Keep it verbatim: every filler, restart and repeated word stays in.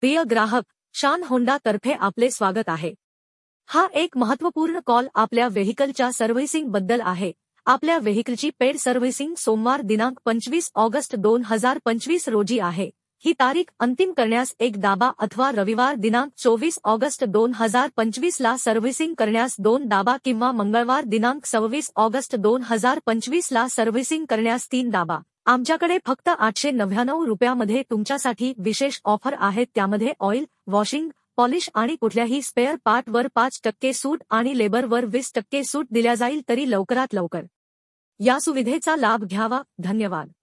प्रिय ग्राहक, शान होंडा तर्फे आपले स्वागत आहे। हा एक महत्त्वपूर्ण कॉल आपल्या व्हेइकलच्या सर्व्हिसिंग बद्दल आहे। आपल्या व्हेइकलची पेड सर्व्हिसिंग सोमवार दिनांक पंचवीस ऑगस्ट दोन हजार पंचवीस रोजी आहे। ही तारीख अंतिम करण्यास एक दाबा अथवा रविवार दिनांक चोवीस ऑगस्ट दोन हजार पंचवीस ला सर्व्हिसिंग करण्यास दोन दाबा किंवा मंगळवार दिनांक सव्वीस ऑगस्ट दोन हजार पंचवीस ला सर्व्हिसिंग करण्यास तीन दाबा। आमच्याकडे फक्त आठशे नव्याण्णव रुपयामध्ये तुमच्यासाठी विशेष ऑफर आहेत, त्यामध्ये ऑइल, वॉशिंग, पॉलिश आणि कुठल्याही स्पेअर पार्टवर पाच टक्के सूट आणि लेबरवर वीस टक्के सूट दिल्या जाईल। तरी लवकरात लवकर या सुविधेचा लाभ घ्यावा। धन्यवाद।